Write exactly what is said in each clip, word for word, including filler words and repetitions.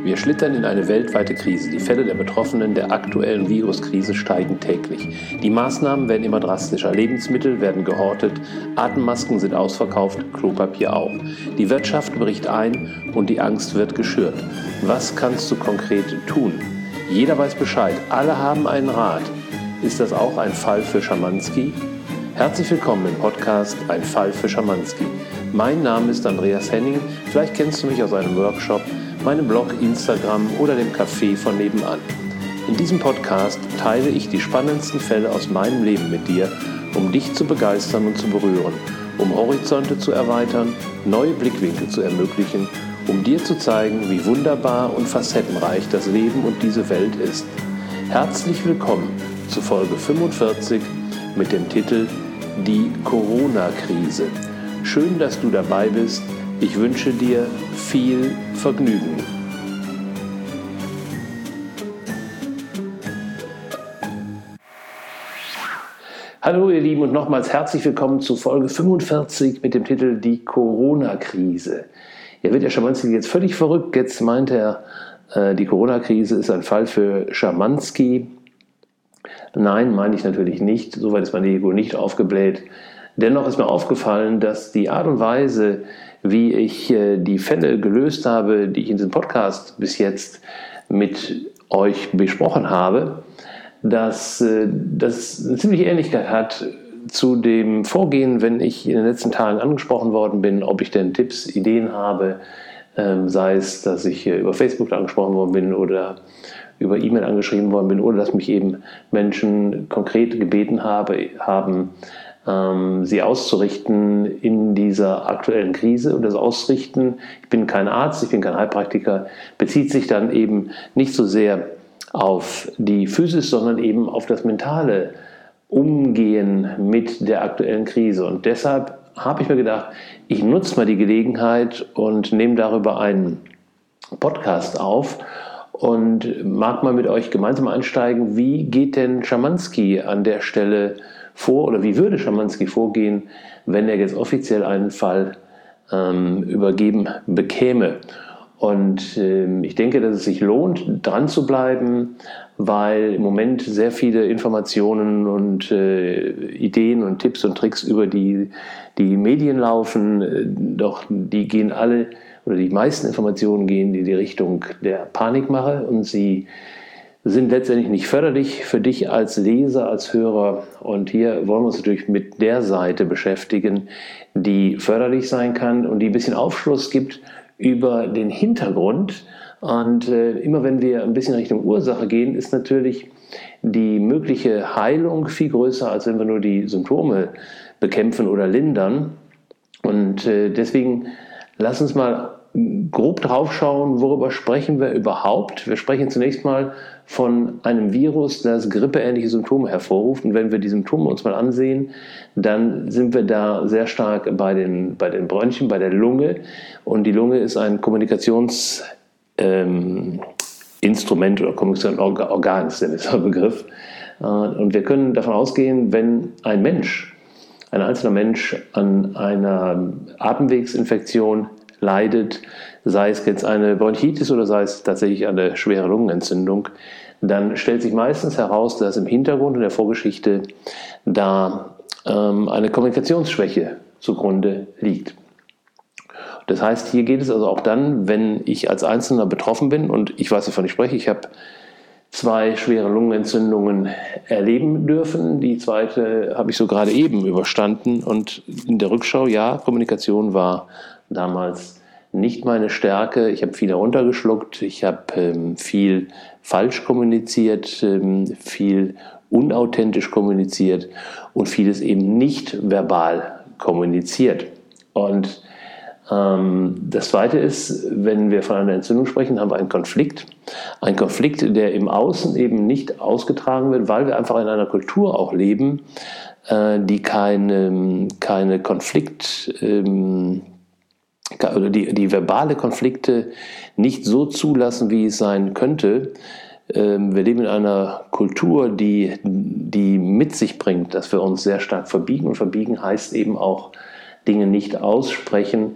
Wir schlittern in eine weltweite Krise. Die Fälle der Betroffenen der aktuellen Viruskrise steigen täglich. Die Maßnahmen werden immer drastischer. Lebensmittel werden gehortet, Atemmasken sind ausverkauft, Klopapier auch. Die Wirtschaft bricht ein und die Angst wird geschürt. Was kannst du konkret tun? Jeder weiß Bescheid, alle haben einen Rat. Ist das auch ein Fall für Schamanski? Herzlich willkommen im Podcast Ein Fall für Schamanski. Mein Name ist Andreas Henning. Vielleicht kennst du mich aus einem Workshop, meinem Blog, Instagram oder dem Café von nebenan. In diesem Podcast teile ich die spannendsten Fälle aus meinem Leben mit dir, um dich zu begeistern und zu berühren, um Horizonte zu erweitern, neue Blickwinkel zu ermöglichen, um dir zu zeigen, wie wunderbar und facettenreich das Leben und diese Welt ist. Herzlich willkommen zu Folge fünfundvierzig mit dem Titel Die Corona-Krise. Schön, dass du dabei bist. Ich wünsche dir viel Vergnügen. Hallo ihr Lieben und nochmals herzlich willkommen zu Folge fünfundvierzig mit dem Titel Die Corona-Krise. Ja, wird der Schamanski jetzt völlig verrückt. Jetzt meint er, äh, die Corona-Krise ist ein Fall für Schamanski. Nein, meine ich natürlich nicht. Soweit ist mein Ego nicht aufgebläht. Dennoch ist mir aufgefallen, dass die Art und Weise, wie ich äh, die Fälle gelöst habe, die ich in diesem Podcast bis jetzt mit euch besprochen habe, dass äh, das eine ziemliche Ähnlichkeit hat zu dem Vorgehen, wenn ich in den letzten Tagen angesprochen worden bin, ob ich denn Tipps, Ideen habe, ähm, sei es, dass ich äh, über Facebook angesprochen worden bin oder über E-Mail angeschrieben worden bin oder dass mich eben Menschen konkret gebeten habe, haben, ähm, sie auszurichten in dieser aktuellen Krise. Und das Ausrichten, ich bin kein Arzt, ich bin kein Heilpraktiker, bezieht sich dann eben nicht so sehr auf die Physis, sondern eben auf das mentale Umgehen mit der aktuellen Krise. Und deshalb habe ich mir gedacht, ich nutze mal die Gelegenheit und nehme darüber einen Podcast auf und mag mal mit euch gemeinsam einsteigen, wie geht denn Schamanski an der Stelle vor oder wie würde Schamanski vorgehen, wenn er jetzt offiziell einen Fall ähm, übergeben bekäme. Und ähm, ich denke, dass es sich lohnt, dran zu bleiben, weil im Moment sehr viele Informationen und äh, Ideen und Tipps und Tricks über die, die Medien laufen, doch die gehen alle oder die meisten Informationen gehen in die Richtung der Panikmache und sie sind letztendlich nicht förderlich für dich als Leser, als Hörer. Und hier wollen wir uns natürlich mit der Seite beschäftigen, die förderlich sein kann und die ein bisschen Aufschluss gibt über den Hintergrund. Und äh, immer wenn wir ein bisschen Richtung Ursache gehen, ist natürlich die mögliche Heilung viel größer, als wenn wir nur die Symptome bekämpfen oder lindern. Und äh, deswegen lass uns mal grob drauf schauen, worüber sprechen wir überhaupt. Wir sprechen zunächst mal von einem Virus, das grippeähnliche Symptome hervorruft. Und wenn wir die Symptome uns mal ansehen, dann sind wir da sehr stark bei den, bei den Bronchien, bei der Lunge. Und die Lunge ist ein Kommunikationsinstrument ähm, oder Kommunikationsorgan, ist der bessere Begriff. Und wir können davon ausgehen, wenn ein Mensch, ein einzelner Mensch an einer Atemwegsinfektion leidet, sei es jetzt eine Bronchitis oder sei es tatsächlich eine schwere Lungenentzündung, dann stellt sich meistens heraus, dass im Hintergrund in der Vorgeschichte da ähm, eine Kommunikationsschwäche zugrunde liegt. Das heißt, hier geht es also auch dann, wenn ich als Einzelner betroffen bin und ich weiß, wovon ich spreche, ich habe zwei schwere Lungenentzündungen erleben dürfen. Die zweite habe ich so gerade eben überstanden und in der Rückschau, ja, Kommunikation war damals nicht meine Stärke. Ich habe viel heruntergeschluckt, ich habe ähm, viel falsch kommuniziert, ähm, viel unauthentisch kommuniziert und vieles eben nicht verbal kommuniziert. Und ähm, das Zweite ist, wenn wir von einer Entzündung sprechen, haben wir einen Konflikt. Ein Konflikt, der im Außen eben nicht ausgetragen wird, weil wir einfach in einer Kultur auch leben, äh, die keine, keine Konflikt ähm, oder die, die verbale Konflikte nicht so zulassen, wie es sein könnte. Wir leben in einer Kultur, die, die mit sich bringt, dass wir uns sehr stark verbiegen. Und verbiegen heißt eben auch Dinge nicht aussprechen,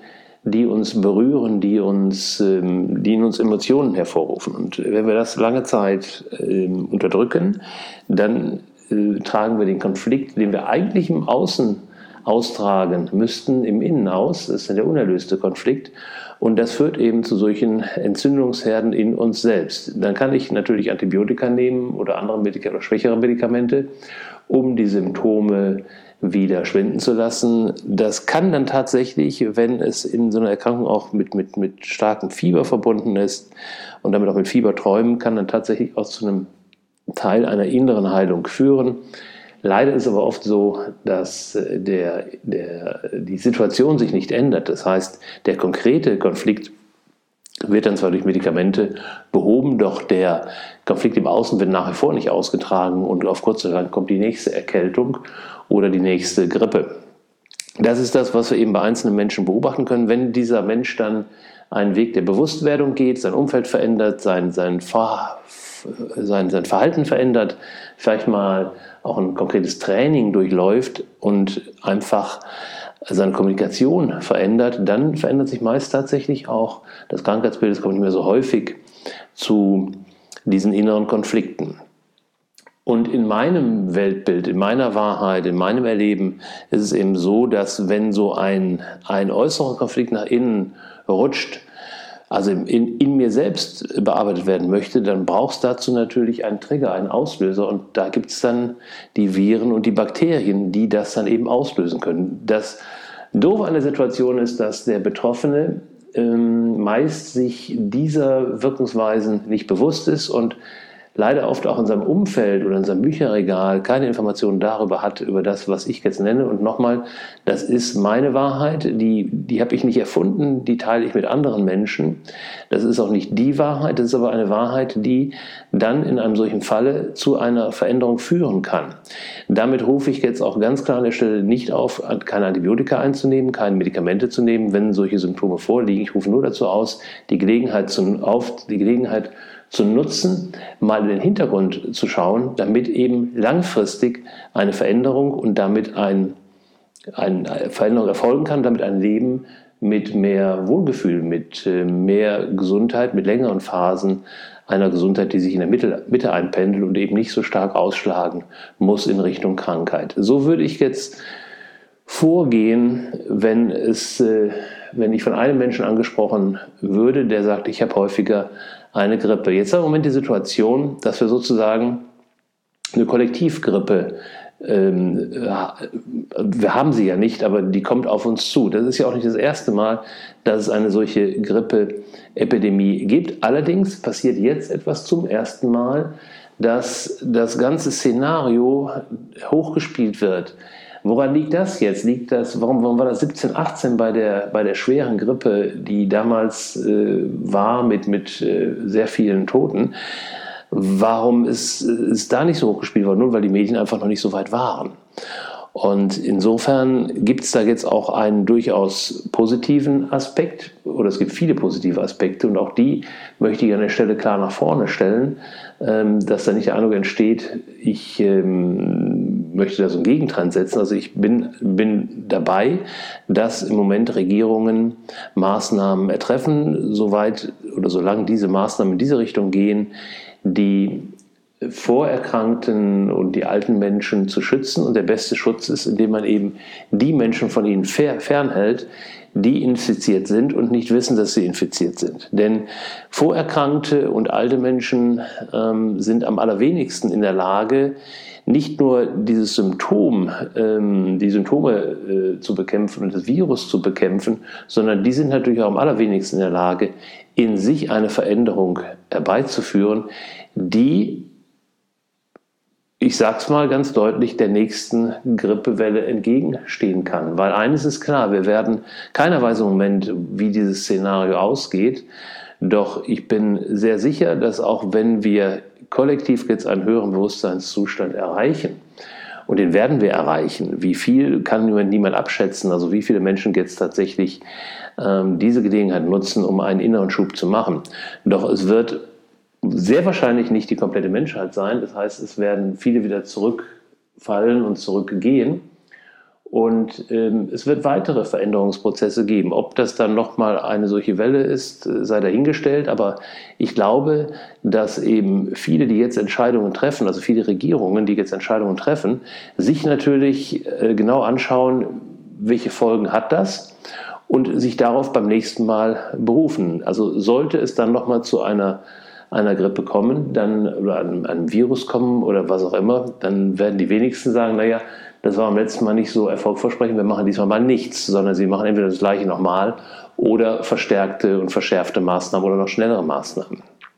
die uns berühren, die uns, die in uns Emotionen hervorrufen. Und wenn wir das lange Zeit unterdrücken, dann tragen wir den Konflikt, den wir eigentlich im Außen austragen müssten, im Innen aus. Das ist dann der unerlöste Konflikt. Und das führt eben zu solchen Entzündungsherden in uns selbst. Dann kann ich natürlich Antibiotika nehmen oder andere Medikamente oder schwächere Medikamente, um die Symptome wieder schwinden zu lassen. Das kann dann tatsächlich, wenn es in so einer Erkrankung auch mit, mit, mit starkem Fieber verbunden ist und damit auch mit Fieberträumen, kann dann tatsächlich auch zu einem Teil einer inneren Heilung führen. Leider ist es aber oft so, dass der, der, die Situation sich nicht ändert. Das heißt, der konkrete Konflikt wird dann zwar durch Medikamente behoben, doch der Konflikt im Außen wird nach wie vor nicht ausgetragen und auf kurz oder lang kommt die nächste Erkältung oder die nächste Grippe. Das ist das, was wir eben bei einzelnen Menschen beobachten können. Wenn dieser Mensch dann einen Weg der Bewusstwerdung geht, sein Umfeld verändert, sein, sein, Ver, sein, sein Verhalten verändert, vielleicht mal auch ein konkretes Training durchläuft und einfach seine Kommunikation verändert, dann verändert sich meist tatsächlich auch das Krankheitsbild. Es kommt nicht mehr so häufig zu diesen inneren Konflikten. Und in meinem Weltbild, in meiner Wahrheit, in meinem Erleben ist es eben so, dass wenn so ein, ein äußerer Konflikt nach innen rutscht, also in, in mir selbst bearbeitet werden möchte, dann braucht es dazu natürlich einen Trigger, einen Auslöser. Und da gibt es dann die Viren und die Bakterien, die das dann eben auslösen können. Das Doofe an der Situation ist, dass der Betroffene ähm, meist sich dieser Wirkungsweisen nicht bewusst ist und leider oft auch in seinem Umfeld oder in seinem Bücherregal keine Informationen darüber hat, über das, was ich jetzt nenne. Und nochmal, das ist meine Wahrheit, die, die habe ich nicht erfunden, die teile ich mit anderen Menschen. Das ist auch nicht die Wahrheit, das ist aber eine Wahrheit, die dann in einem solchen Falle zu einer Veränderung führen kann. Damit rufe ich jetzt auch ganz klar an der Stelle nicht auf, keine Antibiotika einzunehmen, keine Medikamente zu nehmen, wenn solche Symptome vorliegen. Ich rufe nur dazu aus, die Gelegenheit zu, auf, die Gelegenheit zu nutzen, mal in den Hintergrund zu schauen, damit eben langfristig eine Veränderung und damit ein, eine Veränderung erfolgen kann, damit ein Leben mit mehr Wohlgefühl, mit mehr Gesundheit, mit längeren Phasen einer Gesundheit, die sich in der Mitte, Mitte einpendelt und eben nicht so stark ausschlagen muss in Richtung Krankheit. So würde ich jetzt vorgehen, wenn es, wenn ich von einem Menschen angesprochen würde, der sagt, ich habe häufiger eine Grippe. Jetzt haben wir im Moment die Situation, dass wir sozusagen eine Kollektivgrippe, ähm, wir haben sie ja nicht, aber die kommt auf uns zu. Das ist ja auch nicht das erste Mal, dass es eine solche Grippeepidemie gibt. Allerdings passiert jetzt etwas zum ersten Mal, dass das ganze Szenario hochgespielt wird. Woran liegt das jetzt? Liegt das, warum, warum war das siebzehn, achtzehn bei der, bei der schweren Grippe, die damals äh, war mit, mit äh, sehr vielen Toten? Warum ist, ist da nicht so hochgespielt worden? Nur weil die Medien einfach noch nicht so weit waren. Und insofern gibt es da jetzt auch einen durchaus positiven Aspekt, oder es gibt viele positive Aspekte, und auch die möchte ich an der Stelle klar nach vorne stellen, dass da nicht der Eindruck entsteht, ich ähm, möchte da so einen Gegentrend setzen. Also ich bin, bin dabei, dass im Moment Regierungen Maßnahmen ertreffen, soweit oder solange diese Maßnahmen in diese Richtung gehen, die Vorerkrankten und die alten Menschen zu schützen. Und der beste Schutz ist, indem man eben die Menschen von ihnen fernhält, die infiziert sind und nicht wissen, dass sie infiziert sind. Denn Vorerkrankte und alte Menschen ähm, sind am allerwenigsten in der Lage, nicht nur dieses Symptom, ähm, die Symptome äh, zu bekämpfen und das Virus zu bekämpfen, sondern die sind natürlich auch am allerwenigsten in der Lage, in sich eine Veränderung herbeizuführen, die, ich sage es mal ganz deutlich, der nächsten Grippewelle entgegenstehen kann. Weil eines ist klar, wir werden, keiner weiß im Moment, wie dieses Szenario ausgeht, doch ich bin sehr sicher, dass auch wenn wir kollektiv jetzt einen höheren Bewusstseinszustand erreichen, und den werden wir erreichen, wie viel kann im Moment niemand abschätzen, also wie viele Menschen jetzt tatsächlich ähm, diese Gelegenheit nutzen, um einen inneren Schub zu machen. Doch es wird sehr wahrscheinlich nicht die komplette Menschheit sein. Das heißt, es werden viele wieder zurückfallen und zurückgehen. Und ähm, es wird weitere Veränderungsprozesse geben. Ob das dann nochmal eine solche Welle ist, sei dahingestellt. Aber ich glaube, dass eben viele, die jetzt Entscheidungen treffen, also viele Regierungen, die jetzt Entscheidungen treffen, sich natürlich äh, genau anschauen, welche Folgen hat das und sich darauf beim nächsten Mal berufen. Also sollte es dann nochmal zu einer einer Grippe kommen, dann, oder einem, einem Virus kommen oder was auch immer, dann werden die wenigsten sagen, naja, das war beim letzten Mal nicht so erfolgversprechend, wir machen diesmal mal nichts, sondern sie machen entweder das Gleiche nochmal oder verstärkte und verschärfte Maßnahmen oder noch schnellere Maßnahmen.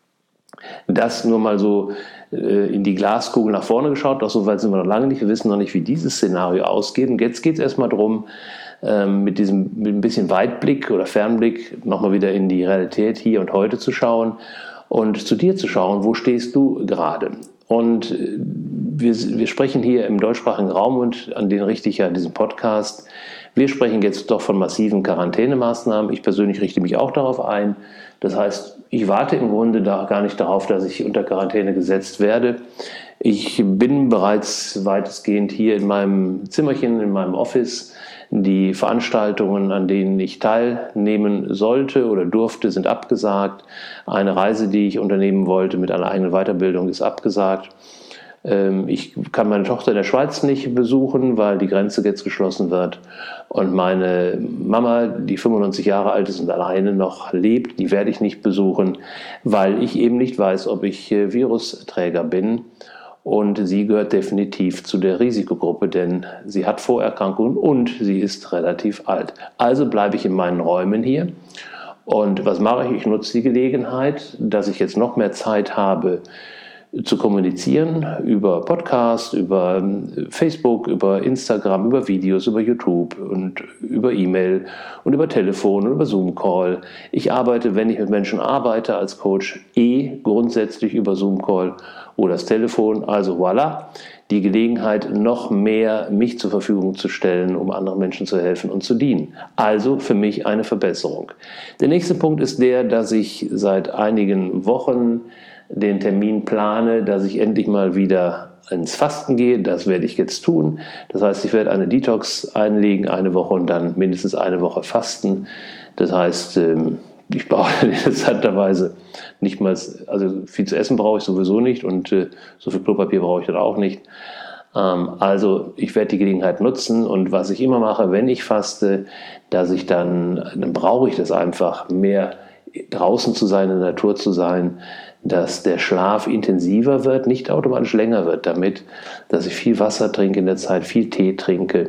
Das nur mal so äh, in die Glaskugel nach vorne geschaut, doch so weit sind wir noch lange nicht, wir wissen noch nicht, wie dieses Szenario ausgeht. Und jetzt geht es erstmal darum, ähm, mit diesem mit ein bisschen Weitblick oder Fernblick nochmal wieder in die Realität hier und heute zu schauen und zu dir zu schauen, wo stehst du gerade. Und wir, wir sprechen hier im deutschsprachigen Raum, und an den richte ich ja diesen Podcast, wir sprechen jetzt doch von massiven Quarantänemaßnahmen. Ich persönlich richte mich auch darauf ein. Das heißt, ich warte im Grunde da gar nicht darauf, dass ich unter Quarantäne gesetzt werde. Ich bin bereits weitestgehend hier in meinem Zimmerchen, in meinem Office. Die Veranstaltungen, an denen ich teilnehmen sollte oder durfte, sind abgesagt. Eine Reise, die ich unternehmen wollte mit einer eigenen Weiterbildung, ist abgesagt. Ich kann meine Tochter in der Schweiz nicht besuchen, weil die Grenze jetzt geschlossen wird. Und meine Mama, die fünfundneunzig Jahre alt ist und alleine noch lebt, die werde ich nicht besuchen, weil ich eben nicht weiß, ob ich Virusträger bin. Und sie gehört definitiv zu der Risikogruppe, denn sie hat Vorerkrankungen und sie ist relativ alt. Also bleibe ich in meinen Räumen hier. Und was mache ich? Ich nutze die Gelegenheit, dass ich jetzt noch mehr Zeit habe, zu kommunizieren über Podcast, über Facebook, über Instagram, über Videos, über YouTube und über E-Mail und über Telefon und über Zoom-Call. Ich arbeite, wenn ich mit Menschen arbeite als Coach, eh grundsätzlich über Zoom-Call oder das Telefon. Also voilà, die Gelegenheit, noch mehr mich zur Verfügung zu stellen, um anderen Menschen zu helfen und zu dienen. Also für mich eine Verbesserung. Der nächste Punkt ist der, dass ich seit einigen Wochen den Termin plane, dass ich endlich mal wieder ins Fasten gehe. Das werde ich jetzt tun. Das heißt, ich werde eine Detox einlegen, eine Woche und dann mindestens eine Woche fasten. Das heißt, ich brauche interessanterweise nicht mal, also viel zu essen brauche ich sowieso nicht und so viel Klopapier brauche ich dann auch nicht. Also ich werde die Gelegenheit nutzen, und was ich immer mache, wenn ich faste, dass ich dann, dann brauche ich das einfach, mehr draußen zu sein, in der Natur zu sein, dass der Schlaf intensiver wird, nicht automatisch länger wird damit, dass ich viel Wasser trinke in der Zeit, viel Tee trinke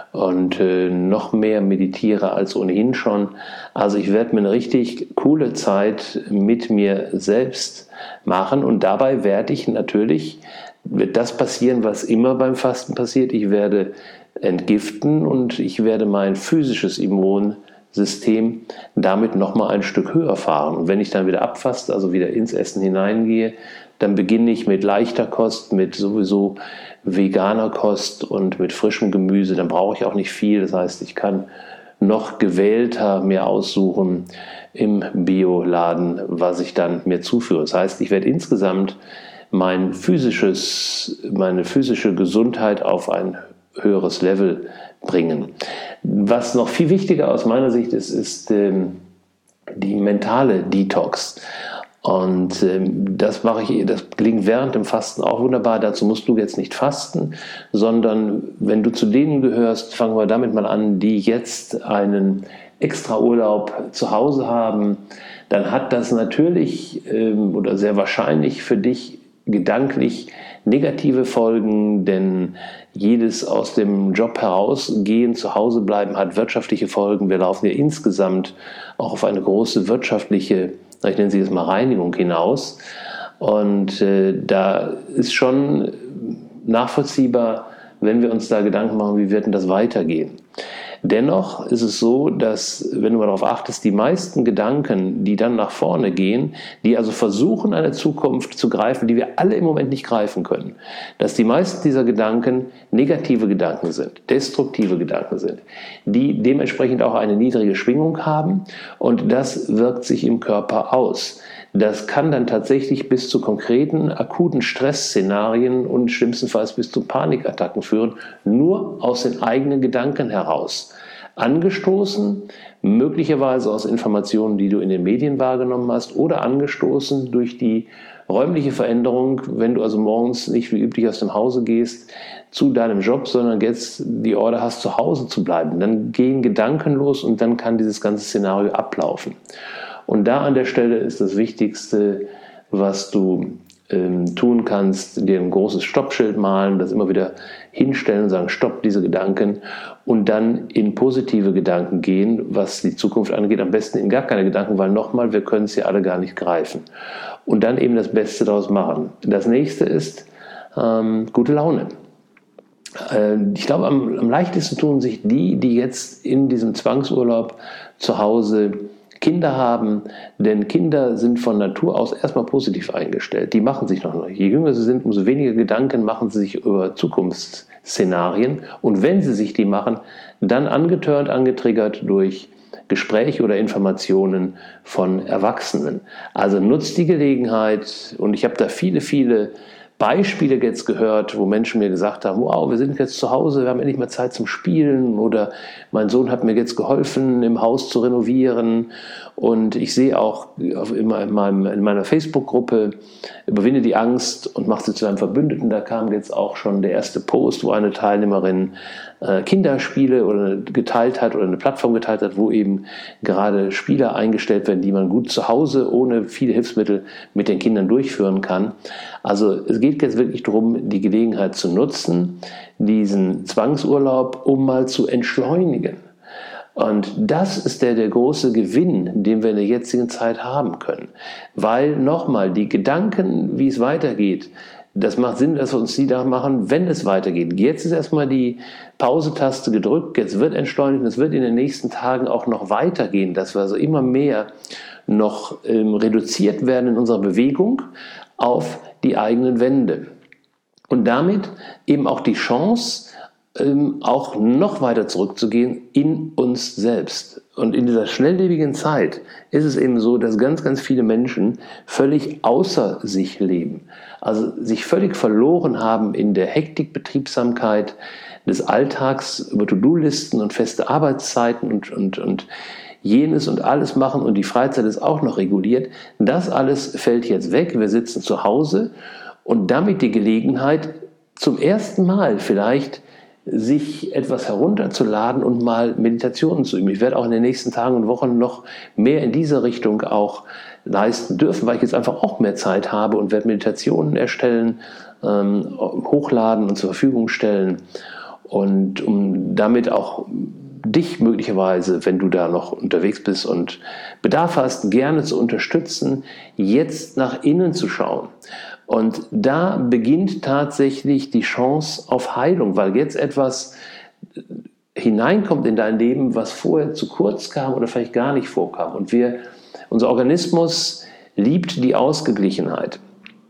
und äh, noch mehr meditiere als ohnehin schon. Also ich werde mir eine richtig coole Zeit mit mir selbst machen, und dabei werde ich natürlich, wird das passieren, was immer beim Fasten passiert, ich werde entgiften und ich werde mein physisches Immunsystem System damit nochmal ein Stück höher fahren. Und wenn ich dann wieder abfaste, also wieder ins Essen hineingehe, dann beginne ich mit leichter Kost, mit sowieso veganer Kost und mit frischem Gemüse. Dann brauche ich auch nicht viel. Das heißt, ich kann noch gewählter mir aussuchen im Bioladen, was ich dann mir zuführe. Das heißt, ich werde insgesamt mein physisches, meine physische Gesundheit auf ein höheres Level bringen. Was noch viel wichtiger aus meiner Sicht ist, ist ähm, die mentale Detox. Und ähm, das mache ich, das gelingt während dem Fasten auch wunderbar. Dazu musst du jetzt nicht fasten, sondern wenn du zu denen gehörst, fangen wir damit mal an, die jetzt einen extra Urlaub zu Hause haben, dann hat das natürlich ähm, oder sehr wahrscheinlich für dich gedanklich negative Folgen, denn jedes aus dem Job herausgehen, zu Hause bleiben, hat wirtschaftliche Folgen. Wir laufen ja insgesamt auch auf eine große wirtschaftliche, ich nenne sie jetzt mal Reinigung hinaus. Und äh, da ist schon nachvollziehbar, wenn wir uns da Gedanken machen, wie wird denn das weitergehen. Dennoch ist es so, dass, wenn du mal darauf achtest, die meisten Gedanken, die dann nach vorne gehen, die also versuchen, eine Zukunft zu greifen, die wir alle im Moment nicht greifen können, dass die meisten dieser Gedanken negative Gedanken sind, destruktive Gedanken sind, die dementsprechend auch eine niedrige Schwingung haben, und das wirkt sich im Körper aus. Das kann dann tatsächlich bis zu konkreten, akuten Stressszenarien und schlimmstenfalls bis zu Panikattacken führen, nur aus den eigenen Gedanken heraus. Angestoßen, möglicherweise aus Informationen, die du in den Medien wahrgenommen hast, oder angestoßen durch die räumliche Veränderung, wenn du also morgens nicht wie üblich aus dem Hause gehst zu deinem Job, sondern jetzt die Order hast, zu Hause zu bleiben. Dann gehen Gedanken los und dann kann dieses ganze Szenario ablaufen. Und da an der Stelle ist das Wichtigste, was du ähm, tun kannst, dir ein großes Stoppschild malen, das immer wieder hinstellen und sagen, stopp diese Gedanken, und dann in positive Gedanken gehen, was die Zukunft angeht. Am besten in gar keine Gedanken, weil nochmal, wir können es ja alle gar nicht greifen. Und dann eben das Beste daraus machen. Das nächste ist ähm, gute Laune. Äh, ich glaube, am, am leichtesten tun sich die, die jetzt in diesem Zwangsurlaub zu Hause Kinder haben, denn Kinder sind von Natur aus erstmal positiv eingestellt. Die machen sich noch nicht. Je jünger sie sind, umso weniger Gedanken machen sie sich über Zukunftsszenarien. Und wenn sie sich die machen, dann angetörnt, angetriggert durch Gespräche oder Informationen von Erwachsenen. Also nutzt die Gelegenheit, und ich habe da viele, viele Beispiele jetzt gehört, wo Menschen mir gesagt haben, wow, wir sind jetzt zu Hause, wir haben endlich mal Zeit zum Spielen, oder mein Sohn hat mir jetzt geholfen, im Haus zu renovieren, und ich sehe auch in, meinem, in meiner Facebook-Gruppe, überwinde die Angst und mach sie zu einem Verbündeten. Da kam jetzt auch schon der erste Post, wo eine Teilnehmerin äh, Kinderspiele oder geteilt hat oder eine Plattform geteilt hat, wo eben gerade Spiele eingestellt werden, die man gut zu Hause ohne viele Hilfsmittel mit den Kindern durchführen kann. Also es geht jetzt wirklich darum, die Gelegenheit zu nutzen, diesen Zwangsurlaub, um mal zu entschleunigen. Und das ist der, der große Gewinn, den wir in der jetzigen Zeit haben können. Weil nochmal, die Gedanken, wie es weitergeht, das macht Sinn, dass wir uns die da machen, wenn es weitergeht. Jetzt ist erstmal die Pause-Taste gedrückt, jetzt wird entschleunigt, und es wird in den nächsten Tagen auch noch weitergehen, dass wir also immer mehr noch ähm, reduziert werden in unserer Bewegung auf die eigenen Wände. Und damit eben auch die Chance, ähm, auch noch weiter zurückzugehen in uns selbst. Und in dieser schnelllebigen Zeit ist es eben so, dass ganz, ganz viele Menschen völlig außer sich leben. Also sich völlig verloren haben in der Hektik-Betriebsamkeit des Alltags über To-Do-Listen und feste Arbeitszeiten und, und, und jenes und alles machen, und die Freizeit ist auch noch reguliert. Das alles fällt jetzt weg. Wir sitzen zu Hause und damit die Gelegenheit, zum ersten Mal vielleicht sich etwas herunterzuladen und mal Meditationen zu üben. Ich werde auch in den nächsten Tagen und Wochen noch mehr in diese Richtung auch leisten dürfen, weil ich jetzt einfach auch mehr Zeit habe, und werde Meditationen erstellen, ähm, hochladen und zur Verfügung stellen, und um damit auch dich möglicherweise, wenn du da noch unterwegs bist und Bedarf hast, gerne zu unterstützen, jetzt nach innen zu schauen. Und da beginnt tatsächlich die Chance auf Heilung, weil jetzt etwas hineinkommt in dein Leben, was vorher zu kurz kam oder vielleicht gar nicht vorkam. Und wir, unser Organismus liebt die Ausgeglichenheit.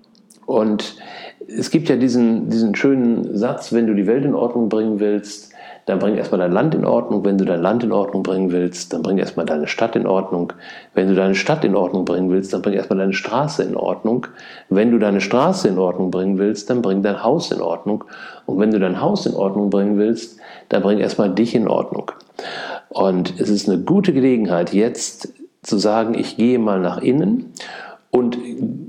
Und es gibt ja diesen, diesen schönen Satz, wenn du die Welt in Ordnung bringen willst, dann bring erstmal dein Land in Ordnung. Wenn du dein Land in Ordnung bringen willst, dann bring erstmal deine Stadt in Ordnung. Wenn du deine Stadt in Ordnung bringen willst, dann bring erstmal deine Straße in Ordnung. Wenn du deine Straße in Ordnung bringen willst, dann bring dein Haus in Ordnung. Und wenn du dein Haus in Ordnung bringen willst, dann bring erstmal dich in Ordnung. Und es ist eine gute Gelegenheit, jetzt zu sagen, ich gehe mal nach innen und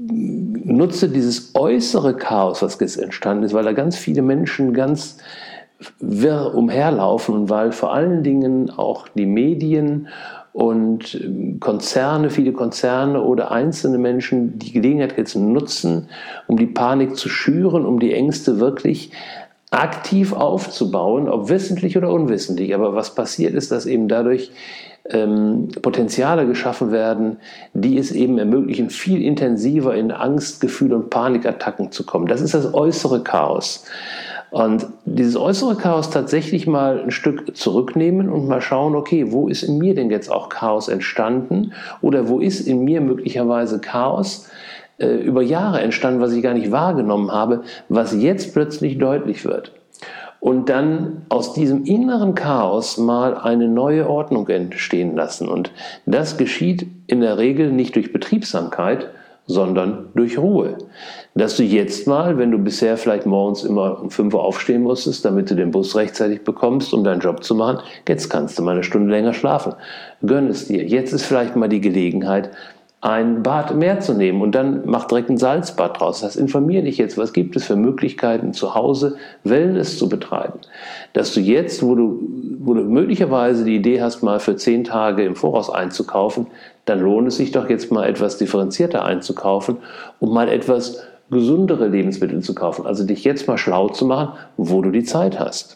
nutze dieses äußere Chaos, was jetzt entstanden ist, weil da ganz viele Menschen ganz wirr umherlaufen, und weil vor allen Dingen auch die Medien und Konzerne, viele Konzerne oder einzelne Menschen die Gelegenheit jetzt nutzen, um die Panik zu schüren, um die Ängste wirklich aktiv aufzubauen, ob wissentlich oder unwissentlich. Aber was passiert ist, dass eben dadurch ähm, Potenziale geschaffen werden, die es eben ermöglichen, viel intensiver in Angstgefühle und Panikattacken zu kommen. Das ist das äußere Chaos. Und dieses äußere Chaos tatsächlich mal ein Stück zurücknehmen und mal schauen, okay, wo ist in mir denn jetzt auch Chaos entstanden, oder wo ist in mir möglicherweise Chaos äh, über Jahre entstanden, was ich gar nicht wahrgenommen habe, was jetzt plötzlich deutlich wird. und dann aus diesem inneren Chaos mal eine neue Ordnung entstehen lassen. Und das geschieht in der Regel nicht durch Betriebsamkeit, sondern durch Ruhe. Dass du jetzt mal, wenn du bisher vielleicht morgens immer um fünf Uhr aufstehen musstest, damit du den Bus rechtzeitig bekommst, um deinen Job zu machen, jetzt kannst du mal eine Stunde länger schlafen. Gönn es dir. Jetzt ist vielleicht mal die Gelegenheit, ein Bad mehr zu nehmen und dann mach direkt ein Salzbad draus. Das heißt, informier dich jetzt, was gibt es für Möglichkeiten zu Hause, Wellness zu betreiben. Dass du jetzt, wo du, wo du möglicherweise die Idee hast, mal für zehn Tage im Voraus einzukaufen, dann lohnt es sich doch jetzt mal etwas differenzierter einzukaufen und mal etwas gesundere Lebensmittel zu kaufen. Also dich jetzt mal schlau zu machen, wo du die Zeit hast.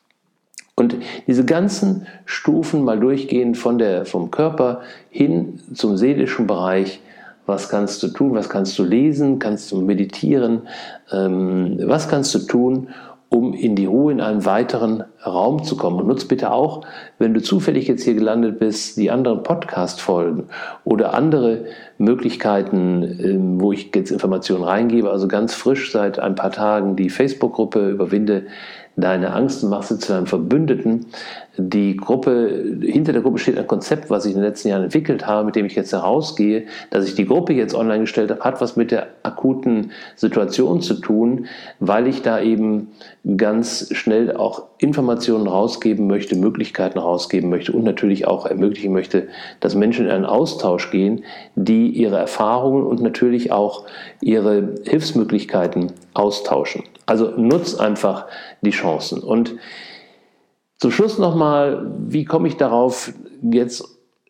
Und diese ganzen Stufen mal durchgehen von der, vom Körper hin zum seelischen Bereich. Was kannst du tun? Was kannst du lesen? Kannst du meditieren? Ähm, was kannst du tun, um in die Ruhe in einen weiteren Raum zu kommen? Und nutz bitte auch, wenn du zufällig jetzt hier gelandet bist, die anderen Podcast-Folgen oder andere Möglichkeiten, ähm, wo ich jetzt Informationen reingebe. Also ganz frisch seit ein paar Tagen die Facebook-Gruppe Überwinde deine Angst und mach sie zu einem Verbündeten. Die Gruppe, hinter der Gruppe steht ein Konzept, was ich in den letzten Jahren entwickelt habe, mit dem ich jetzt herausgehe. Dass ich die Gruppe jetzt online gestellt habe, hat was mit der akuten Situation zu tun, weil ich da eben ganz schnell auch Informationen rausgeben möchte, Möglichkeiten rausgeben möchte und natürlich auch ermöglichen möchte, dass Menschen in einen Austausch gehen, die ihre Erfahrungen und natürlich auch ihre Hilfsmöglichkeiten austauschen. Also nutz einfach die Chancen. Und zum Schluss nochmal, wie komme ich darauf, jetzt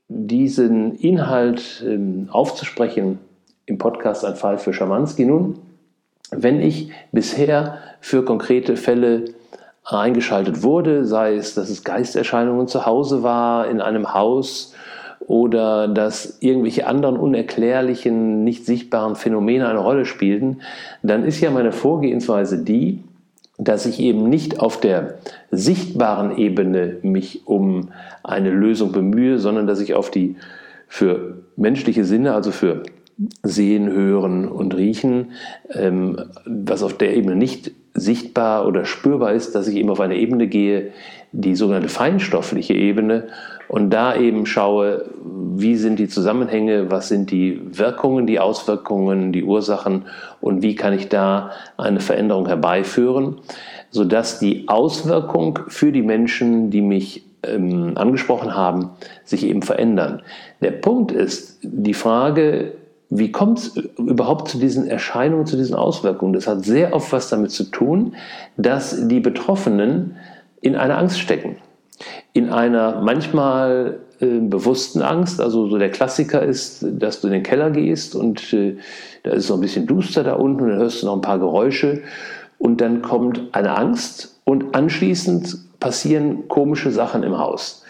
diesen Inhalt ähm, aufzusprechen im Podcast Ein Fall für Schamanski? Nun, wenn ich bisher für konkrete Fälle eingeschaltet wurde, sei es, dass es Geisterscheinungen zu Hause war, in einem Haus, oder dass irgendwelche anderen unerklärlichen, nicht sichtbaren Phänomene eine Rolle spielten, dann ist ja meine Vorgehensweise die, dass ich eben nicht auf der sichtbaren Ebene mich um eine Lösung bemühe, sondern dass ich auf die für menschliche Sinne, also für Sehen, Hören und Riechen, ähm, was auf der Ebene nicht sichtbar oder spürbar ist, dass ich eben auf eine Ebene gehe, die sogenannte feinstoffliche Ebene, und da eben schaue, wie sind die Zusammenhänge, was sind die Wirkungen, die Auswirkungen, die Ursachen und wie kann ich da eine Veränderung herbeiführen, sodass die Auswirkung für die Menschen, die mich ähm, angesprochen haben, sich eben verändern. Der Punkt ist die Frage, wie kommt es überhaupt zu diesen Erscheinungen, zu diesen Auswirkungen? Das hat sehr oft was damit zu tun, dass die Betroffenen in einer Angst stecken. In einer manchmal äh, bewussten Angst, also so der Klassiker ist, dass du in den Keller gehst und äh, da ist es noch ein bisschen duster da unten und dann hörst du noch ein paar Geräusche und dann kommt eine Angst und anschließend passieren komische Sachen im Haus.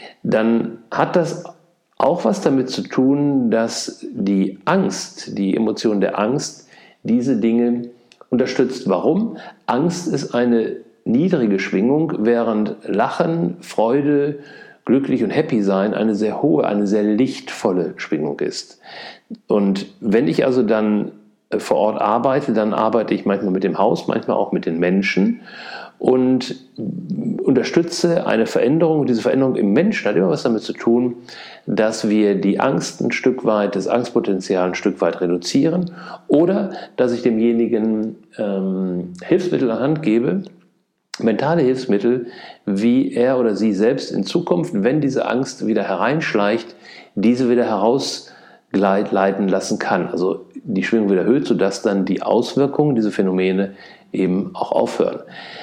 Dann hat das auch was damit zu tun, dass die Angst, die Emotion der Angst, diese Dinge unterstützt. Warum? Angst ist eine niedrige Schwingung, während Lachen, Freude, glücklich und happy sein eine sehr hohe, eine sehr lichtvolle Schwingung ist. Und wenn ich also dann vor Ort arbeite, dann arbeite ich manchmal mit dem Haus, manchmal auch mit den Menschen und unterstütze eine Veränderung. Und diese Veränderung im Menschen hat immer was damit zu tun, dass wir die Angst ein Stück weit, das Angstpotenzial ein Stück weit reduzieren oder dass ich demjenigen ähm, Hilfsmittel an die Hand gebe, mentale Hilfsmittel, wie er oder sie selbst in Zukunft, wenn diese Angst wieder hereinschleicht, diese wieder herausleiten lassen kann. Also die Schwingung wieder erhöht, sodass dann die Auswirkungen, diese Phänomene eben auch aufhören.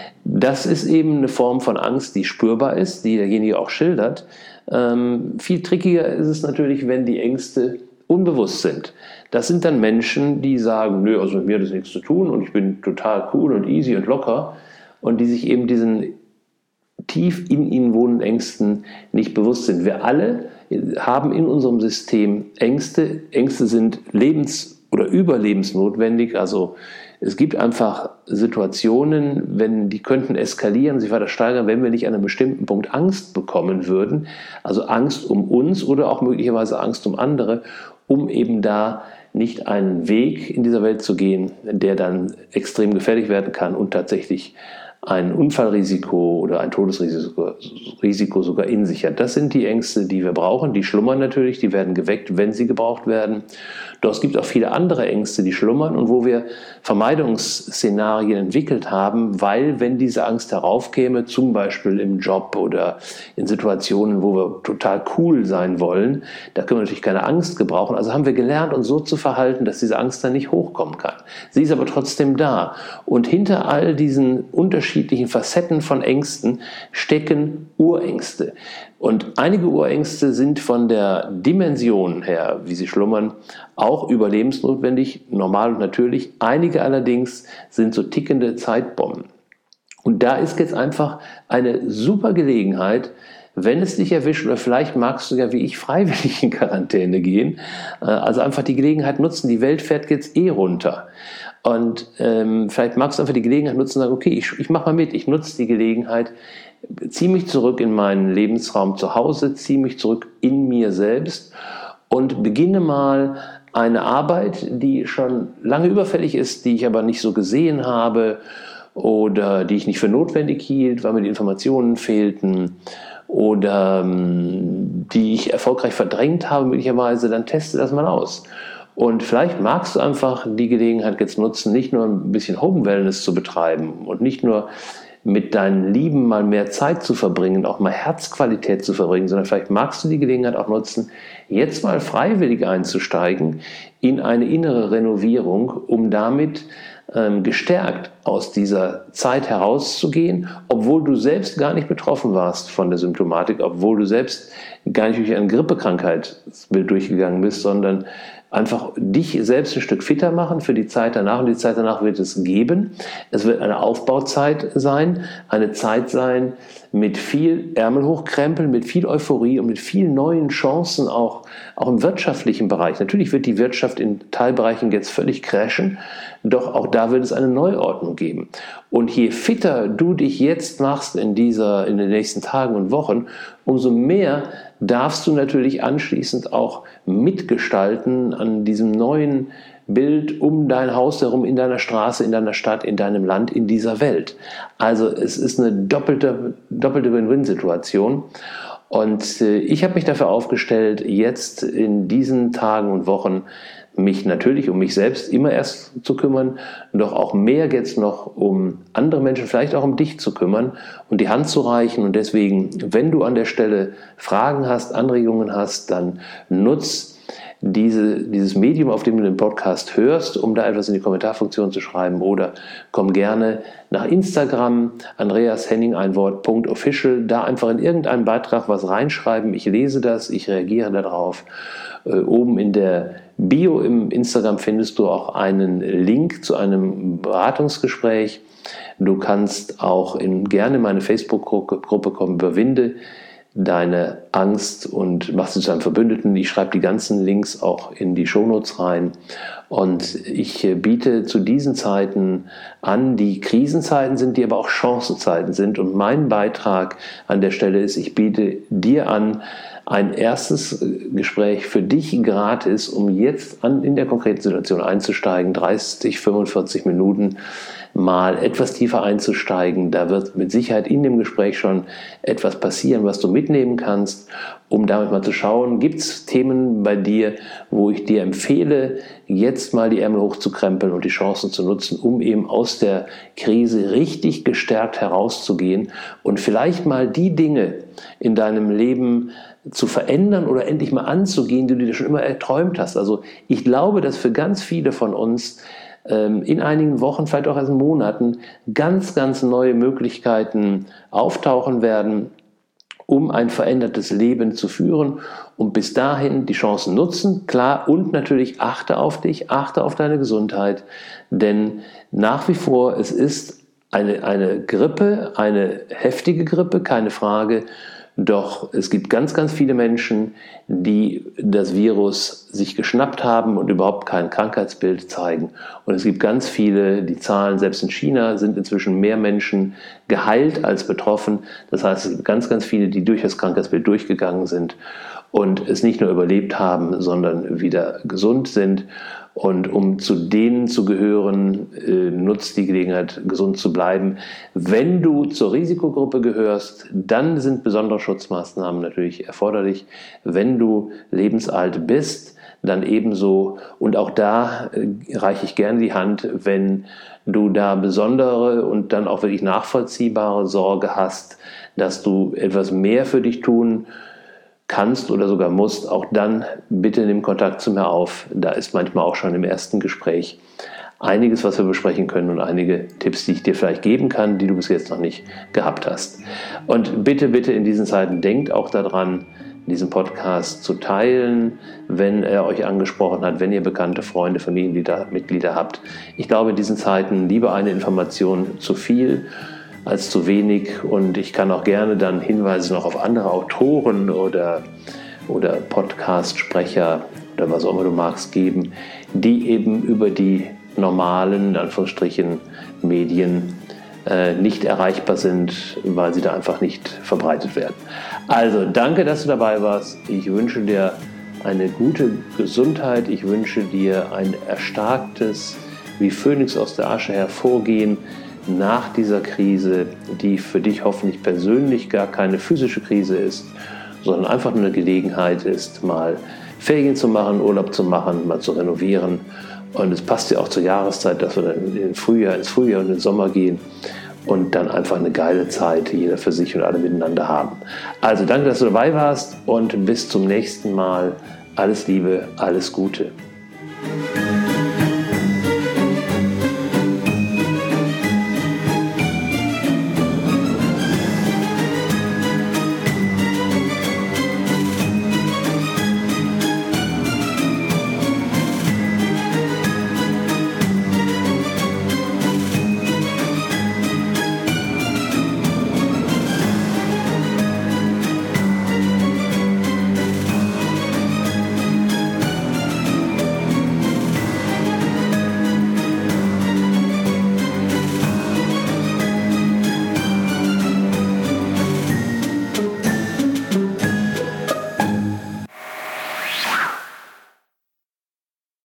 Das ist eben eine Form von Angst, die spürbar ist, die derjenige auch schildert. Ähm, viel trickiger ist es natürlich, wenn die Ängste unbewusst sind. Das sind dann Menschen, die sagen, nö, also mit mir hat das nichts zu tun und ich bin total cool und easy und locker. Und die sich eben diesen tief in ihnen wohnenden Ängsten nicht bewusst sind. Wir alle haben in unserem System Ängste. Ängste sind lebens- oder überlebensnotwendig. Also es gibt einfach Situationen, wenn die könnten eskalieren, sich weiter steigern, wenn wir nicht an einem bestimmten Punkt Angst bekommen würden. Also Angst um uns oder auch möglicherweise Angst um andere, um eben da nicht einen Weg in dieser Welt zu gehen, der dann extrem gefährlich werden kann und tatsächlich ein Unfallrisiko oder ein Todesrisiko Risiko sogar in sich hat. Das sind die Ängste, die wir brauchen. Die schlummern natürlich, die werden geweckt, wenn sie gebraucht werden. Doch es gibt auch viele andere Ängste, die schlummern und wo wir Vermeidungsszenarien entwickelt haben, weil, wenn diese Angst heraufkäme, zum Beispiel im Job oder in Situationen, wo wir total cool sein wollen, da können wir natürlich keine Angst gebrauchen. Also haben wir gelernt, uns so zu verhalten, dass diese Angst dann nicht hochkommen kann. Sie ist aber trotzdem da. Und hinter all diesen unterschiedlichen Facetten von Ängsten stecken Urängste. Und einige Urängste sind von der Dimension her, wie sie schlummern, auch überlebensnotwendig, normal und natürlich. Einige allerdings sind so tickende Zeitbomben. Und da ist jetzt einfach eine super Gelegenheit, wenn es dich erwischt, oder vielleicht magst du ja wie ich freiwillig in Quarantäne gehen, also einfach die Gelegenheit nutzen, die Welt fährt jetzt eh runter. Und ähm, vielleicht magst du einfach die Gelegenheit nutzen und sagen, okay, ich, ich mache mal mit, ich nutze die Gelegenheit, ziehe mich zurück in meinen Lebensraum zu Hause, ziehe mich zurück in mir selbst und beginne mal eine Arbeit, die schon lange überfällig ist, die ich aber nicht so gesehen habe oder die ich nicht für notwendig hielt, weil mir die Informationen fehlten oder ähm, die ich erfolgreich verdrängt habe möglicherweise, dann teste das mal aus. Und vielleicht magst du einfach die Gelegenheit jetzt nutzen, nicht nur ein bisschen Home Wellness zu betreiben und nicht nur mit deinen Lieben mal mehr Zeit zu verbringen, auch mal Herzqualität zu verbringen, sondern vielleicht magst du die Gelegenheit auch nutzen, jetzt mal freiwillig einzusteigen in eine innere Renovierung, um damit ähm, gestärkt aus dieser Zeit herauszugehen, obwohl du selbst gar nicht betroffen warst von der Symptomatik, obwohl du selbst gar nicht durch eine Grippekrankheit durchgegangen bist, sondern einfach dich selbst ein Stück fitter machen für die Zeit danach. Und die Zeit danach wird es geben. Es wird eine Aufbauzeit sein, eine Zeit sein mit viel Ärmel hochkrempeln, mit viel Euphorie und mit vielen neuen Chancen, auch, auch im wirtschaftlichen Bereich. Natürlich wird die Wirtschaft in Teilbereichen jetzt völlig crashen, doch auch da wird es eine Neuordnung geben. Und je fitter du dich jetzt machst in, dieser, in den nächsten Tagen und Wochen, umso mehr darfst du natürlich anschließend auch mitgestalten an diesem neuen Bild um dein Haus herum, in deiner Straße, in deiner Stadt, in deinem Land, in dieser Welt. Also es ist eine doppelte, doppelte Win-Win-Situation. Und äh, ich habe mich dafür aufgestellt, jetzt in diesen Tagen und Wochen mich natürlich um mich selbst immer erst zu kümmern, doch auch mehr jetzt noch um andere Menschen, vielleicht auch um dich zu kümmern und die Hand zu reichen. Und deswegen, wenn du an der Stelle Fragen hast, Anregungen hast, dann nutz diese, dieses Medium, auf dem du den Podcast hörst, um da etwas in die Kommentarfunktion zu schreiben, oder komm gerne nach Instagram, Andreas Henning, ein Wort, Punkt official, da einfach in irgendeinen Beitrag was reinschreiben. Ich lese das, ich reagiere darauf. Äh, oben in der Bio im Instagram findest du auch einen Link zu einem Beratungsgespräch. Du kannst auch in, gerne in meine Facebook-Gruppe kommen, überwinde deine Angst und mach sie zu einem Verbündeten. Ich schreibe die ganzen Links auch in die Shownotes rein. Und ich biete zu diesen Zeiten an, die Krisenzeiten sind, die aber auch Chancenzeiten sind. Und mein Beitrag an der Stelle ist, ich biete dir an, ein erstes Gespräch für dich gratis, um jetzt an, in der konkreten Situation einzusteigen, dreißig, fünfundvierzig Minuten mal etwas tiefer einzusteigen. Da wird mit Sicherheit in dem Gespräch schon etwas passieren, was du mitnehmen kannst, um damit mal zu schauen, gibt es Themen bei dir, wo ich dir empfehle, jetzt mal die Ärmel hochzukrempeln und die Chancen zu nutzen, um eben aus der Krise richtig gestärkt herauszugehen und vielleicht mal die Dinge in deinem Leben zu verändern oder endlich mal anzugehen, die du dir schon immer erträumt hast. Also ich glaube, dass für ganz viele von uns ähm, in einigen Wochen, vielleicht auch erst in Monaten, ganz, ganz neue Möglichkeiten auftauchen werden, um ein verändertes Leben zu führen, und bis dahin die Chancen nutzen, klar, und natürlich achte auf dich, achte auf deine Gesundheit, denn nach wie vor, es ist eine, eine Grippe, eine heftige Grippe, keine Frage. Doch es gibt ganz, ganz viele Menschen, die das Virus sich geschnappt haben und überhaupt kein Krankheitsbild zeigen. Und es gibt ganz viele, die Zahlen, selbst in China sind inzwischen mehr Menschen geheilt als betroffen. Das heißt, es gibt ganz, ganz viele, die durch das Krankheitsbild durchgegangen sind. und es nicht nur überlebt haben, sondern wieder gesund sind. Und um zu denen zu gehören, äh, nutzt die Gelegenheit, gesund zu bleiben. Wenn du zur Risikogruppe gehörst, dann sind besondere Schutzmaßnahmen natürlich erforderlich. Wenn du lebensalt bist, dann ebenso. Und auch da äh, reiche ich gerne die Hand, wenn du da besondere und dann auch wirklich nachvollziehbare Sorge hast, dass du etwas mehr für dich tun kannst oder sogar musst, auch dann bitte nimm Kontakt zu mir auf. Da ist manchmal auch schon im ersten Gespräch einiges, was wir besprechen können und einige Tipps, die ich dir vielleicht geben kann, die du bis jetzt noch nicht gehabt hast. Und bitte, bitte in diesen Zeiten denkt auch daran, diesen Podcast zu teilen, wenn er euch angesprochen hat, wenn ihr bekannte Freunde, Familienmitglieder habt. Ich glaube, in diesen Zeiten lieber eine Information zu viel als zu wenig, und ich kann auch gerne dann Hinweise noch auf andere Autoren oder, oder Podcast-Sprecher oder was auch immer du magst geben, die eben über die normalen, in Anführungsstrichen, Medien äh, nicht erreichbar sind, weil sie da einfach nicht verbreitet werden. Also danke, dass du dabei warst. Ich wünsche dir eine gute Gesundheit. Ich wünsche dir ein erstarktes, wie Phönix aus der Asche hervorgehen nach dieser Krise, die für dich hoffentlich persönlich gar keine physische Krise ist, sondern einfach nur eine Gelegenheit ist, mal Ferien zu machen, Urlaub zu machen, mal zu renovieren. Und es passt ja auch zur Jahreszeit, dass wir dann in den Frühjahr, ins Frühjahr und in den Sommer gehen und dann einfach eine geile Zeit, jeder für sich und alle miteinander haben. Also danke, dass du dabei warst, und bis zum nächsten Mal. Alles Liebe, alles Gute.